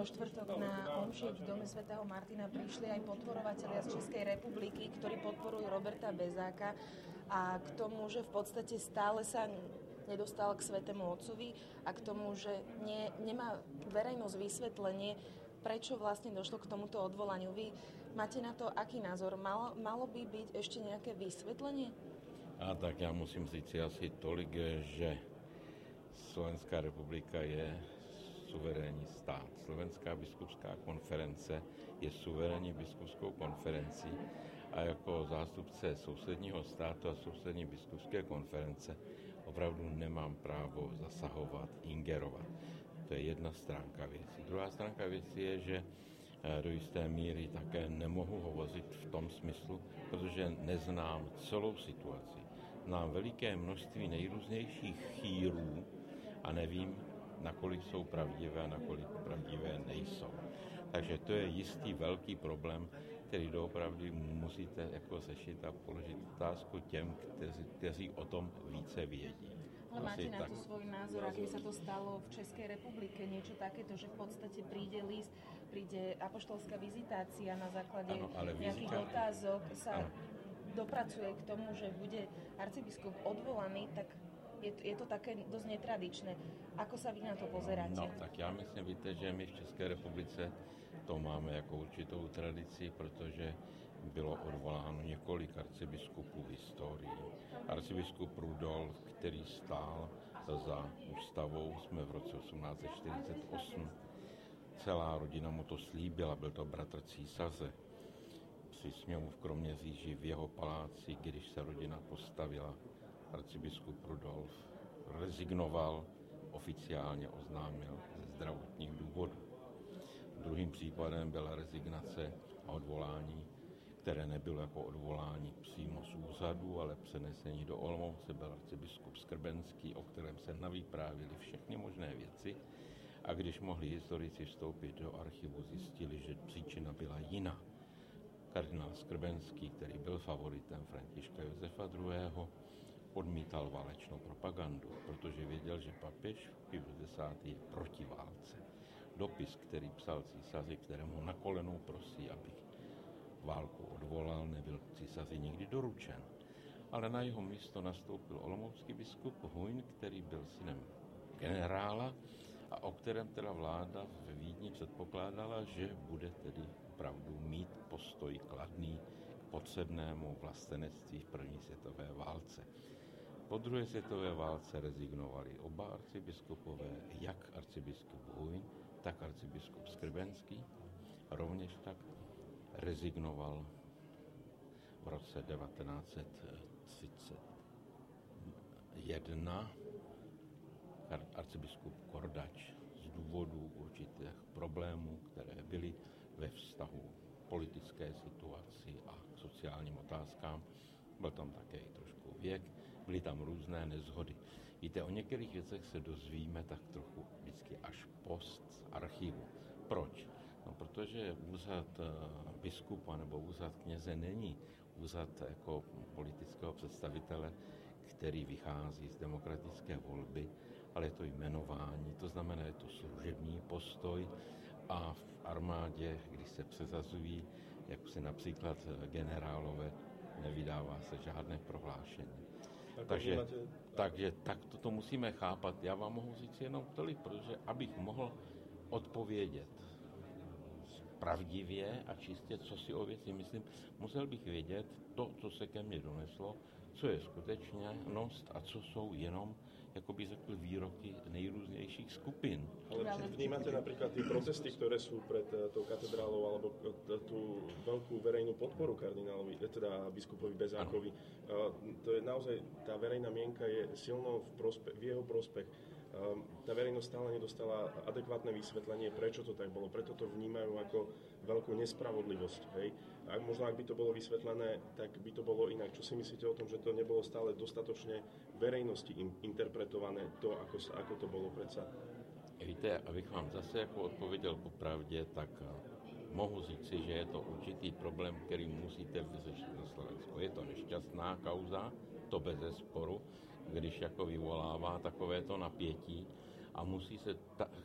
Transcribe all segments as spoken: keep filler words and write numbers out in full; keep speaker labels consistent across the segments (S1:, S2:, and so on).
S1: vo štvrtok na omši v Dome svätého Martina prišli aj podporovatelia z Českej republiky, ktorí podporujú Roberta Bezáka a k tomu, že v podstate stále sa nedostal k Svätému Otcovi a k tomu, že nie, nemá verejnosť vysvetlenie, prečo vlastne došlo k tomuto odvolaniu. Vy máte na to aký názor? Malo, malo by byť ešte nejaké vysvetlenie?
S2: A tak já musím říct asi tolik, že Slovenská republika je suverénní stát. Slovenská biskupská konference je suverénní biskupskou konferencí a jako zástupce sousedního státu a sousední biskupské konference opravdu nemám právo zasahovat, ingerovat. To je jedna stránka věcí. Druhá stránka věcí je, že do jisté míry také nemohu hovořit v tom smyslu, protože neznám celou situaci. Znám veliké množství nejrůznějších chýrů a nevím, nakolik jsou pravdivé a nakolik pravdivé nejsou. Takže to je jistý velký problém, který doopravdy musíte jako řešit a položit otázku těm, kteří, kteří o tom více vědí.
S1: Ale máte na to svoj názor, ak by sa to stalo v Českej republike, niečo takéto, že v podstate príde list, príde apoštolská vizitácia na základe ano, nejakých vizita... otázok, sa ano. dopracuje k tomu, že bude arcibiskup odvolaný, tak je to, je to také dosť netradičné. Ako sa vy na to pozeráte?
S2: No, tak já myslím, víte, že my v České republice to máme jako určitou tradici, protože bylo odvoláno několik arcibiskupů v historii. Arcibiskup Rudolf, který stál za ústavou, jsme v roce osmnáct set čtyřicet osm. Celá rodina mu to slíbila, byl to bratr císaře. Si směl mu v Kroměříži v jeho paláci, když se rodina postavila, arcibiskup Rudolf rezignoval, oficiálně oznámil ze zdravotních důvodů. Druhým případem byla rezignace a odvolání, které nebylo jako odvolání přímo z úřadu, ale přenesení do Olomouce, byl arcibiskup Skrbenský, o kterém se navyprávěly všechny možné věci. A když mohli historici vstoupit do archivu, zjistili, že příčina byla jiná. Kardinál Skrbenský, který byl favoritem Františka Josefa druhého., odmítal válečnou propagandu, protože věděl, že papež Pius desátý. je proti válce. Dopis, který psal císaři, kterému na kolenou prosí, aby válku odvolal, nebyl císaři nikdy doručen. Ale na jeho místo nastoupil olomoucký biskup Huyn, který byl synem generála a o kterém teda vláda ve Vídni předpokládala, že bude tedy opravdu mít postoj kladný k potřebnému vlastenectví v první světové válce. Po druhé světové válce rezignovali oba arcibiskupové, jak arcibiskup Huyn, tak arcibiskup Skrbenský. Rovněž tak rezignoval v roce devatenáct set třicet jedna arcibiskup Kordač z důvodu určitých problémů, které byly ve vztahu politické situaci a sociálním otázkám. Byl tam také i trošku věk, byly tam různé nezhody. Víte, o některých věcech se dozvíme tak trochu vždycky až post z archivu. Proč? No, protože úřad biskupa nebo úřad kněze není úřad jako politického představitele, který vychází z demokratické volby, ale je to jmenování, to znamená, je to služební postoj a v armádě, když se přezazují, jak se například generálové, nevydává se žádné prohlášení.
S3: Tak
S2: takže,
S3: máte...
S2: takže tak toto musíme chápat. Já vám mohu říct jenom tolik, protože abych mohl odpovědět pravdivě a čistě, co si o věci myslím, musel bych vědět to, co se ke mně doneslo, co je skutečnost a co jsou jenom, jako by řekl, výroky nejrůznějších skupin.
S3: Ale vnímate napríklad tie protesty, ktoré sú pred tou katedrálou, alebo tú veľkú verejnú podporu kardinálovi, teda biskupovi Bezákovi. Ano. To je naozaj, tá verejná mienka je silno v, prospe, v jeho prospech. Tá verejnosť stále nedostala adekvátne vysvetlenie, prečo to tak bolo. Preto to vnímajú ako veľkú nespravodlivosť. Hej? A možno ak by to bolo vysvetlené, tak by to bolo inak. Čo si myslíte o tom, že to nebolo stále dostatočne verejnosti interpretované to, ako, ako to bolo predsa?
S2: Víte, abych vám zase jako odpověděl popravdě, tak mohu říci, že je to určitý problém, který musíte vyřešit na Slovensku. Je to nešťastná kauza, to beze sporu, když jako vyvolává takovéto napětí a musí se ta, u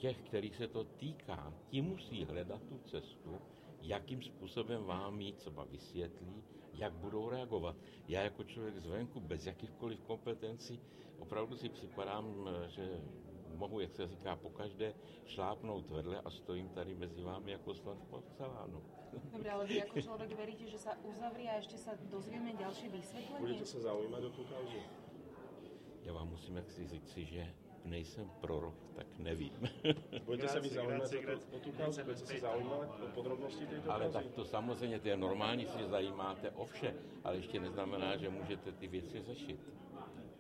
S2: těch, kterých se to týká, ti musí hledat tu cestu, jakým způsobem vám ji třeba vysvětlí, jak budou reagovat. Já jako člověk zvenku, bez jakýchkoliv kompetencí, opravdu si připadám, že mohu, jak se říká, pokaždé šlápnout vedle a stojím tady mezi vámi jako slon v porcelánu.
S1: Dobre, ale vy ako človek veríte, že sa uzavrie a ešte sa dozvieme ďalšie vysvetlenie?
S3: Budete sa zaujímať o tú kauzu?
S2: Já vám musím jak si říci, že nejsem prorok, tak nevím.
S3: Budete sa vy zaujímať o tú kauzu? Budete sa zaujímať o podrobnosti tejto kauzy?
S2: Ale tak to samozřejmě, to je normální, si zajímáte o vše, ale ještě neznamená, že můžete ty věci řešit.